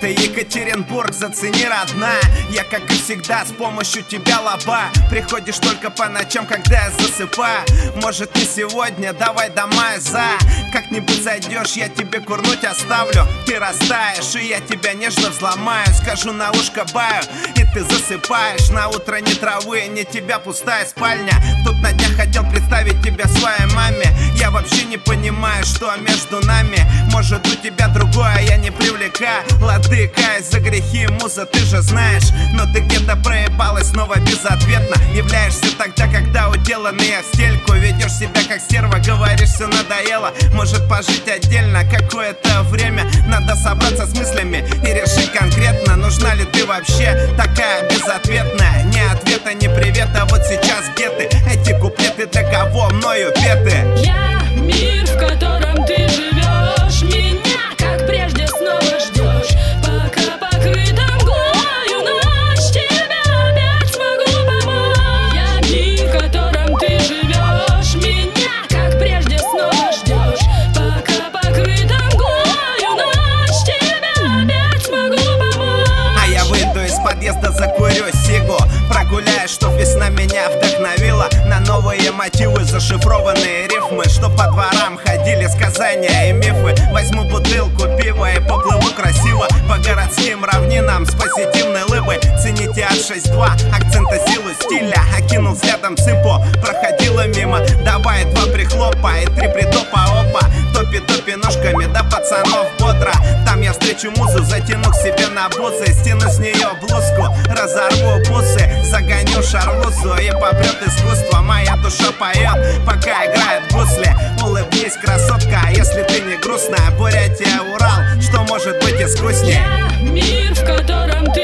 Это Екатеринбург, зацени, родная. Я, как и всегда, с помощью тебя лоба. Приходишь только по ночам, когда я засыпаю. Может, не сегодня, давай до мая за. Как-нибудь зайдешь, я тебе курнуть оставлю. Ты растаешь, и я тебя нежно взломаю. Скажу на ушко баю, и ты засыпаешь. На утро ни травы, не тебя пустая спальня. Тут на днях хотел представить тебя своей маме. Я вообще не понимаю, что между нами. Может, у тебя другое, я не привлекаю. Лады, каюсь за грехи, муза, ты же знаешь. Но ты где-то проебалась снова безответно. Являешься тогда, когда уделанный я в стельку. Ведешь себя как стерва, говоришь, все надоело. Может, пожить отдельно какое-то время. Надо собраться с мыслями и решить конкретно, нужна ли ты вообще такая безответная. Ни ответа, ни привета, вот сейчас где ты? Эти куплеты для кого мною петы? Я мир, в котором ты живешь, меня, как прежде, снова ждешь. Пока покрыта мглою ночь, тебя опять смогу помочь. Я мир, в котором ты живешь, меня, как прежде, снова ждешь. Пока покрыта мглою ночь, тебя опять смогу помочь. А я выйду из подъезда, закурю сигу. Прогуляюсь, чтоб весна меня вдохновила на новые мотивы, зашифрованные рифмы, что по дворам ходили сказания и мифы. Возьму бутылку пива и поплыву красиво по городским равнинам с позитивной лыбой. Цените от 6-2, акцента, силу стиля. Окинул взглядом цыпу, проходила мимо. Давай 2 прихлопа и 3 притопа, опа. Топи-топи ножками, да пацанов бодро. Там я встречу музу, затяну к себе на бусы. Стяну с нее блузку, разорву бусы. Загоню шарлузу и попрет искусство. Моя душа поет, пока играет гусли. Улыбнись, красотка, если ты не грустная. Бурятия, Урал, что может быть искуснее? Я мир, в котором ты